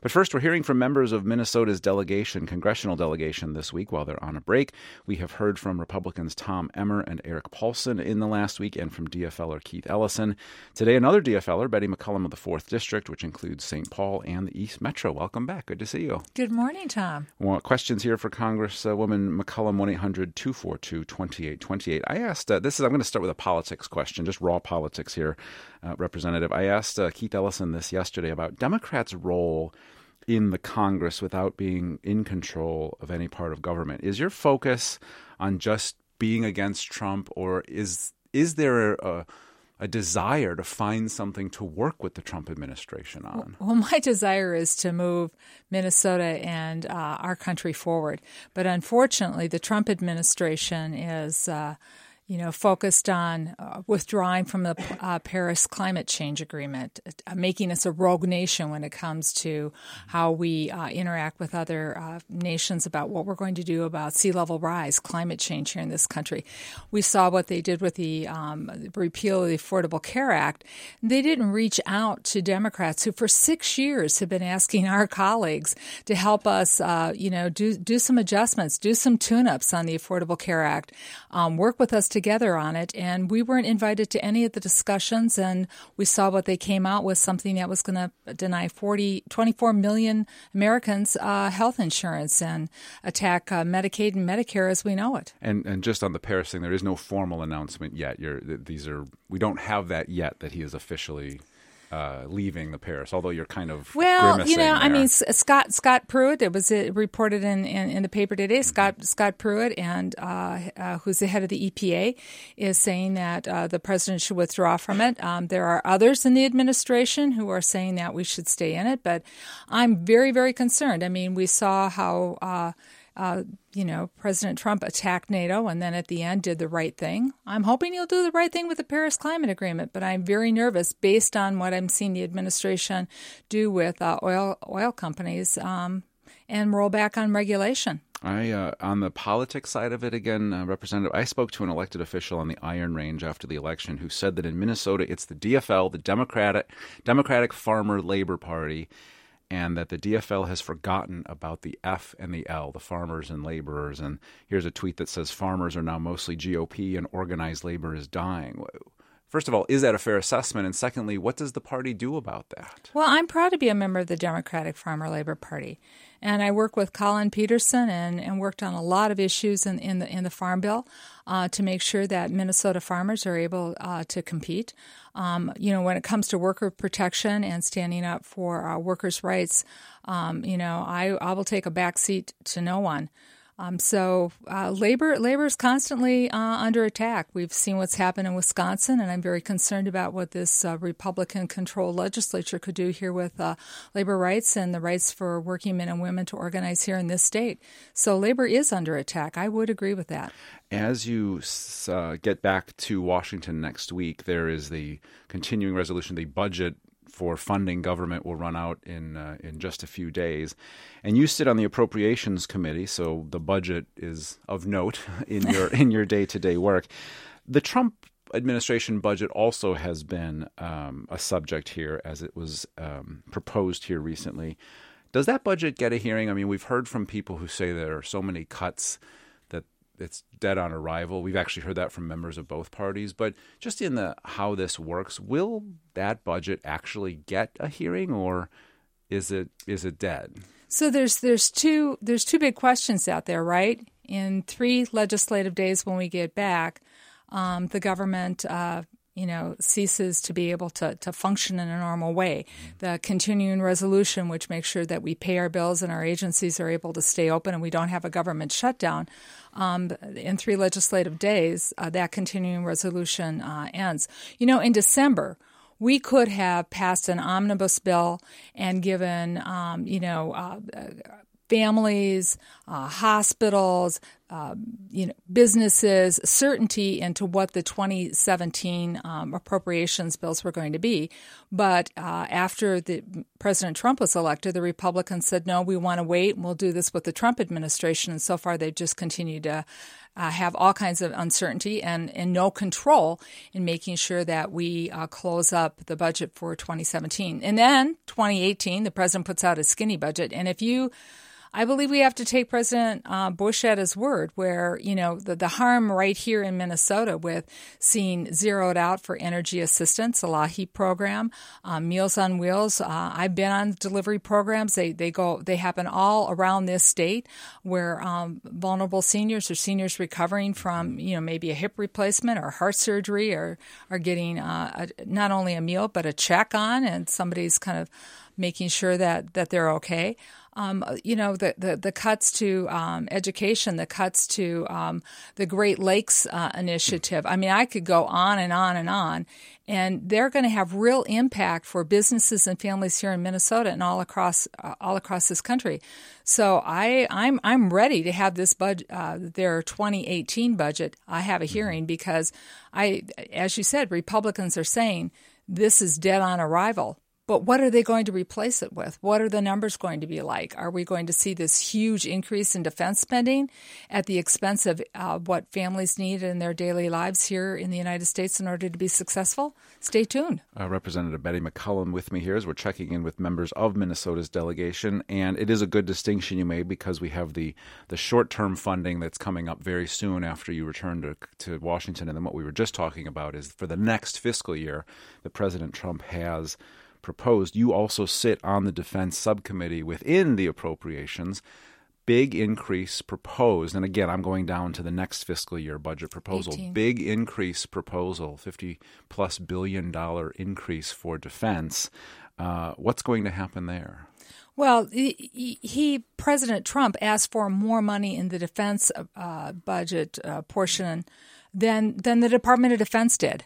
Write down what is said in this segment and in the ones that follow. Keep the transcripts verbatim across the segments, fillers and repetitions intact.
But first, we're hearing from members of Minnesota's delegation, congressional delegation this week while they're on a break. We have heard from Republicans Tom Emmer and Eric Paulson in the last week and from D F L er Keith Ellison. Today, another D F L er, Betty McCollum of the fourth District, which includes Saint Paul and the East Metro. Welcome back. Good to see you. Good morning, Tom. Well, questions here for Congresswoman McCollum, one eight hundred two four two two eight two eight. I asked, uh, this is, I'm going to start with a politics question, just raw politics here, uh, Representative. I asked uh, Keith Ellison this yesterday about Democrats' role in the Congress without being in control of any part of government. Is your focus on just being against Trump, or is is there a, a desire to find something to work with the Trump administration on? Well, my desire is to move Minnesota and uh, our country forward. But unfortunately, the Trump administration is uh, you know, focused on uh, withdrawing from the uh, Paris Climate Change Agreement, uh, making us a rogue nation when it comes to how we uh, interact with other uh, nations about what we're going to do about sea level rise, climate change here in this country. We saw what they did with the um, repeal of the Affordable Care Act. They didn't reach out to Democrats who for six years have been asking our colleagues to help us, uh, you know, do, do some adjustments, do some tune-ups on the Affordable Care Act, um, work with us together on it, and we weren't invited to any of the discussions, and we saw what they came out with, something that was going to deny forty, twenty-four million Americans uh, health insurance and attack uh, Medicaid and Medicare as we know it. And and just on the Paris thing, there is no formal announcement yet. You're, these are we don't have that yet, that he is officially Uh, leaving the Paris, although you're kind of well, you know, there. I mean, Scott Scott Pruitt. It was uh, reported in, in, in the paper today. Mm-hmm. Scott Scott Pruitt, and uh, uh, who's the head of the E P A, is saying that uh, the president should withdraw from it. Um, there are others in the administration who are saying that we should stay in it, but I'm very, very concerned. I mean, we saw how. Uh, Uh, you know, President Trump attacked NATO and then at the end did the right thing. I'm hoping he'll do the right thing with the Paris Climate Agreement, but I'm very nervous based on what I'm seeing the administration do with uh, oil oil companies um, and roll back on regulation. I uh, on the politics side of it again, uh, Representative, I spoke to an elected official on the Iron Range after the election who said that in Minnesota it's the D F L, the Democratic Democratic Farmer Labor Party, and that the D F L has forgotten about the F and the L, the farmers and laborers. And here's a tweet that says farmers are now mostly G O P and organized labor is dying. First of all, is that a fair assessment? And secondly, what does the party do about that? Well, I'm proud to be a member of the Democratic Farmer Labor Party. And I work with Collin Peterson and, and worked on a lot of issues in, in, the, in the Farm Bill uh, to make sure that Minnesota farmers are able uh, to compete. Um, you know, when it comes to worker protection and standing up for uh, workers' rights, um, you know, I, I will take a back seat to no one. Um, so uh, labor labor is constantly uh, under attack. We've seen what's happened in Wisconsin, and I'm very concerned about what this uh, Republican-controlled legislature could do here with uh, labor rights and the rights for working men and women to organize here in this state. So labor is under attack. I would agree with that. As you uh, get back to Washington next week, there is the continuing resolution, the budget for funding government will run out in uh, in just a few days. And you sit on the Appropriations Committee, so the budget is of note in your in your day-to-day work. The Trump administration budget also has been um, a subject here as it was um, proposed here recently. Does that budget get a hearing? I mean, we've heard from people who say there are so many cuts that it's dead on arrival. We've actually heard that from members of both parties. But just in the how this works, will that budget actually get a hearing, or is it is it dead? So there's there's two there's two big questions out there, right? In three legislative days when we get back, um, the government uh, you know, ceases to be able to, to function in a normal way. The continuing resolution, which makes sure that we pay our bills and our agencies are able to stay open and we don't have a government shutdown, um, in three legislative days, uh, that continuing resolution uh, ends. You know, in December, we could have passed an omnibus bill and given, um, you know, uh, families, uh, hospitals, uh, you know, businesses certainty into what the twenty seventeen um, appropriations bills were going to be. But uh, after the President Trump was elected, the Republicans said, no, we want to wait, and we'll do this with the Trump administration. And so far, they've just continued to uh, have all kinds of uncertainty and, and no control in making sure that we uh, close up the budget for twenty seventeen. And then twenty eighteen, the president puts out a skinny budget. And if you I believe we have to take President uh, Bush at his word, where, you know, the, the harm right here in Minnesota with seeing zeroed out for energy assistance, the LAHEAP program, um, Meals on Wheels. Uh, I've been on delivery programs. They they go they happen all around this state where um, vulnerable seniors or seniors recovering from, you know, maybe a hip replacement or heart surgery or are getting uh, a, not only a meal but a check on, and somebody's kind of making sure that, that they're okay. Um, you know, the, the, the cuts to um, education, the cuts to um, the Great Lakes uh, Initiative. I mean, I could go on and on and on, and they're going to have real impact for businesses and families here in Minnesota and all across uh, all across this country. So I, I'm I'm ready to have this budget, uh, their twenty eighteen budget. I have a hearing because I, as you said, Republicans are saying this is dead on arrival. But what are they going to replace it with? What are the numbers going to be like? Are we going to see this huge increase in defense spending at the expense of uh, what families need in their daily lives here in the United States in order to be successful? Stay tuned. Uh, Representative Betty McCollum with me here as we're checking in with members of Minnesota's delegation. And it is a good distinction you made because we have the, the short-term funding that's coming up very soon after you return to, to Washington. And then what we were just talking about is for the next fiscal year that President Trump has proposed. You also sit on the defense subcommittee within the appropriations. Big increase proposed. And again, I'm going down to the next fiscal year budget proposal. eighteen Big increase proposal, fifty plus billion dollar increase for defense. Uh, what's going to happen there? Well, he, he President Trump asked for more money in the defense uh, budget uh, portion than than the Department of Defense did.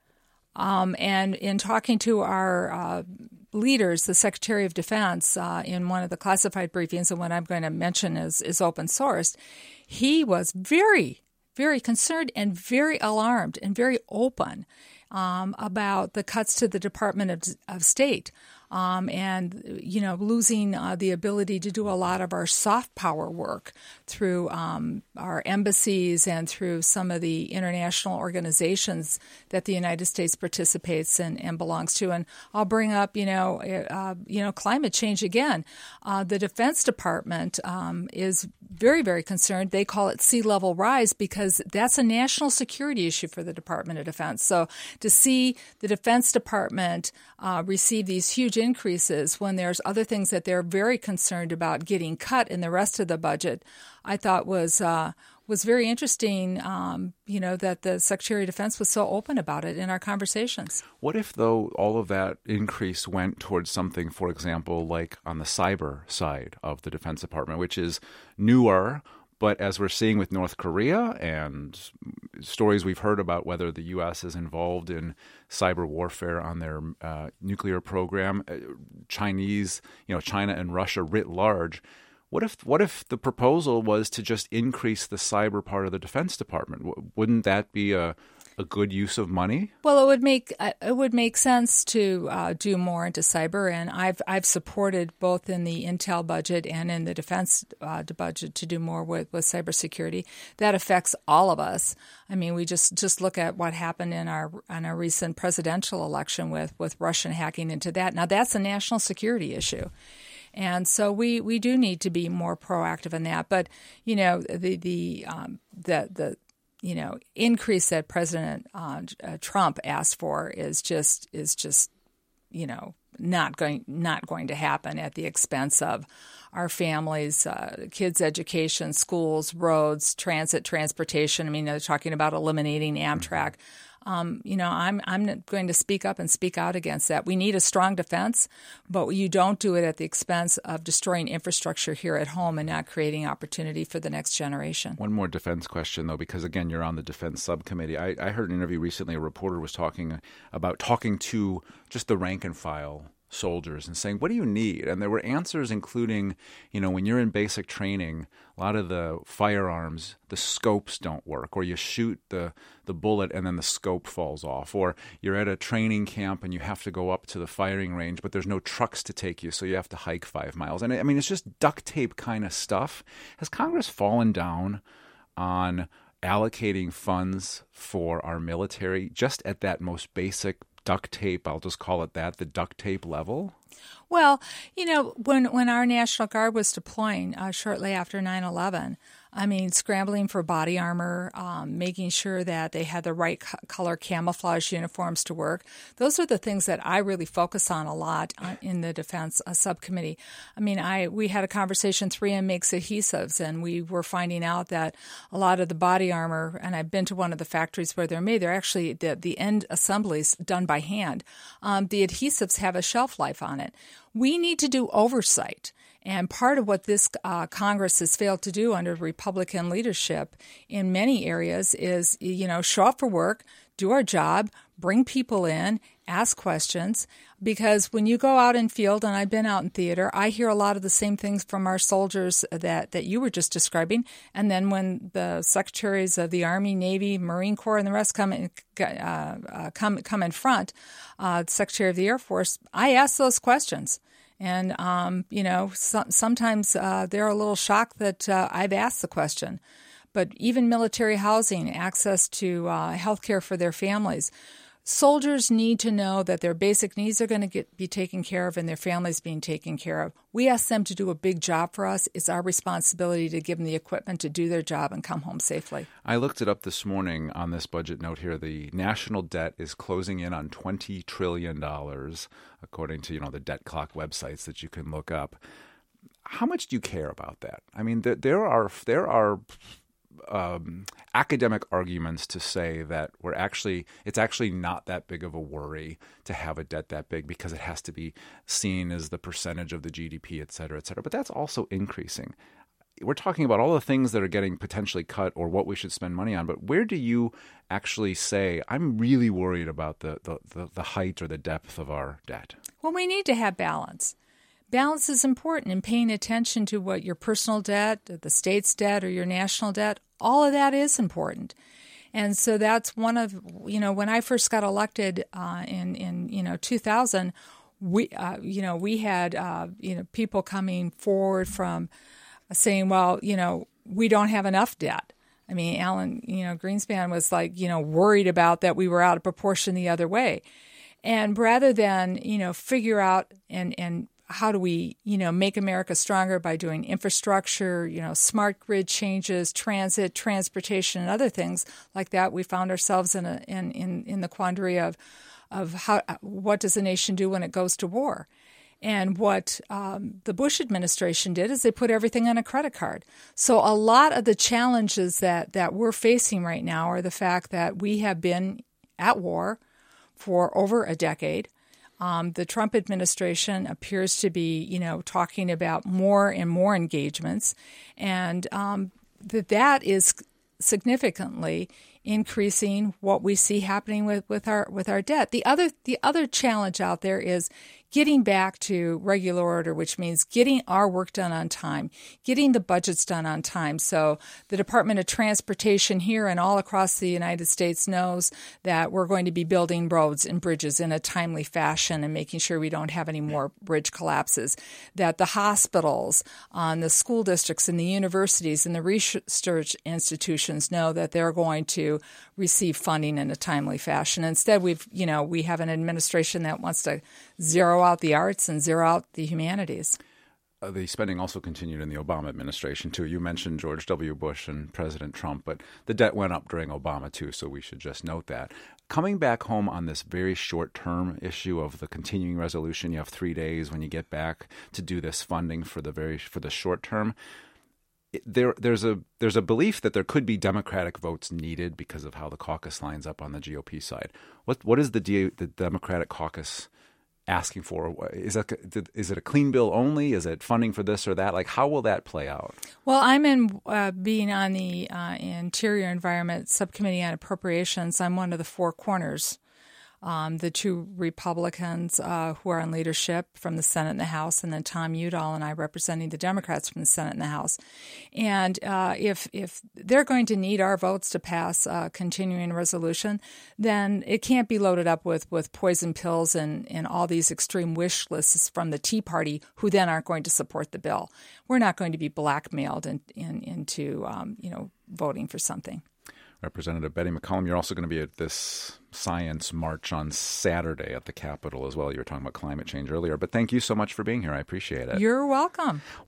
Um, and in talking to our uh, leaders, the Secretary of Defense, uh, in one of the classified briefings, and what I'm going to mention is, is open sourced, he was very, very concerned and very alarmed and very open um, about the cuts to the Department of, of State. Um, and, you know, losing uh, the ability to do a lot of our soft power work through um, our embassies and through some of the international organizations that the United States participates in and belongs to. And I'll bring up, you know, uh, you know, climate change again. Uh, the Defense Department um, is very, very concerned. They call it sea level rise because that's a national security issue for the Department of Defense. So to see the Defense Department uh, receive these huge increases when there's other things that they're very concerned about getting cut in the rest of the budget, I thought was uh, was very interesting, um, you know, that the Secretary of Defense was so open about it in our conversations. What if, though, all of that increase went towards something, for example, like on the cyber side of the Defense Department, which is newer, but as we're seeing with North Korea and stories we've heard about whether the U S is involved in cyber warfare on their uh, nuclear program, uh, Chinese, you know, China and Russia writ large, what if what if the proposal was to just increase the cyber part of the Defense Department? W- wouldn't that be a a good use of money? Well, it would make it would make sense to uh, do more into cyber, and I've I've supported both in the Intel budget and in the defense uh, budget to do more with, with cybersecurity. That affects all of us. I mean, we just, just look at what happened in our in our recent presidential election with, with Russian hacking into that. Now, that's a national security issue. And so we, we do need to be more proactive in that. But, you know, the the um, the the you know, increase that President uh, Trump asked for is just is just, you know, not going not going to happen at the expense of our families, uh, kids' education, schools, roads, transit, transportation. I mean, they're talking about eliminating Amtrak. Um, you know, I'm I'm going to speak up and speak out against that. We need a strong defense, but you don't do it at the expense of destroying infrastructure here at home and not creating opportunity for the next generation. One more defense question, though, because, again, you're on the defense subcommittee. I, I heard an interview recently. A reporter was talking about talking to just the rank and file soldiers and saying, what do you need? And there were answers including, you know, when you're in basic training, a lot of the firearms, the scopes don't work, or you shoot the, the bullet and then the scope falls off, or you're at a training camp and you have to go up to the firing range, but there's no trucks to take you, so you have to hike five miles. And I mean, it's just duct tape kind of stuff. Has Congress fallen down on allocating funds for our military just at that most basic duct tape, I'll just call it that, the duct tape level? Well, you know, when, when our National Guard was deploying uh, shortly after nine eleven, I mean, scrambling for body armor, um, making sure that they had the right co- color camouflage uniforms to work. Those are the things that I really focus on a lot on, in the Defense uh, Subcommittee. I mean, I we had a conversation, three M makes adhesives, and we were finding out that a lot of the body armor, and I've been to one of the factories where they're made, they're actually, the, the end assemblies done by hand. Um, the adhesives have a shelf life on it. We need to do oversight. And part of what this uh, Congress has failed to do under Republican leadership in many areas is, you know, show up for work, do our job, bring people in, ask questions. Because when you go out in field, and I've been out in theater, I hear a lot of the same things from our soldiers that, that you were just describing. And then when the secretaries of the Army, Navy, Marine Corps, and the rest come in, uh, uh, come, come in front, uh, the Secretary of the Air Force, I ask those questions. And, um, you know, so, sometimes uh, they're a little shocked that uh, I've asked the question. But even military housing, access to uh, health care for their families, soldiers need to know that their basic needs are going to get be taken care of and their families being taken care of. We ask them to do a big job for us. It's our responsibility to give them the equipment to do their job and come home safely. I looked it up this morning on this budget note here. The national debt is closing in on twenty trillion dollars, according to, you know, the debt clock websites that you can look up. How much do you care about that? I mean, there, there are there are um, academic arguments to say that we're actually it's actually not that big of a worry to have a debt that big because it has to be seen as the percentage of the G D P, et cetera, et cetera. But that's also increasing. We're talking about all the things that are getting potentially cut or what we should spend money on. But where do you actually say, I'm really worried about the, the, the, the height or the depth of our debt? Well, we need to have balance. Balance is important in paying attention to what your personal debt, the state's debt, or your national debt. All of that is important. And so that's one of, you know, when I first got elected uh, in, in, you know, two thousand, we, uh, you know, we had, uh, you know, people coming forward from saying, well, you know, we don't have enough debt. I mean, Alan, you know, Greenspan was like, you know, worried about that we were out of proportion the other way. And rather than, you know, figure out and, and how do we, you know, make America stronger by doing infrastructure, you know, smart grid changes, transit, transportation, and other things like that, we found ourselves in a in in, in the quandary of of how what does a nation do when it goes to war. And what um, the Bush administration did is they put everything on a credit card. So a lot of the challenges that, that we're facing right now are the fact that we have been at war for over a decade. Um, the Trump administration appears to be, you know, talking about more and more engagements, and um, that that is significantly increasing what we see happening with, with our with our debt. The other the other challenge out there is getting back to regular order, which means getting our work done on time, getting the budgets done on time. So the Department of Transportation here and all across the United States knows that we're going to be building roads and bridges in a timely fashion and making sure we don't have any more bridge collapses, that the hospitals, um, the school districts and the universities and the research institutions know that they're going to receive funding in a timely fashion. Instead, we've, you know, we have an administration that wants to zero out the arts and zero out the humanities. Uh, the spending also continued in the Obama administration, too. You mentioned George W. Bush and President Trump, but the debt went up during Obama, too, so we should just note that. Coming back home on this very short-term issue of the continuing resolution, you have three days when you get back to do this funding for the very for the short term. There, there's a there's a belief that there could be Democratic votes needed because of how the caucus lines up on the G O P side. What what is the D, the Democratic caucus asking for? Is that is it a clean bill only? Is it funding for this or that? Like, how will that play out? Well, I'm in uh, being on the uh, Interior Environment Subcommittee on Appropriations. I'm one of the four corners um, the two Republicans uh, who are in leadership from the Senate and the House, and then Tom Udall and I representing the Democrats from the Senate and the House. And uh, if if they're going to need our votes to pass a continuing resolution, then it can't be loaded up with, with poison pills and, and all these extreme wish lists from the Tea Party, who then aren't going to support the bill. We're not going to be blackmailed in, in, into um, you know voting for something. Representative Betty McCollum, you're also going to be at this science march on Saturday at the Capitol as well. You were talking about climate change earlier, but thank you so much for being here. I appreciate it. You're welcome.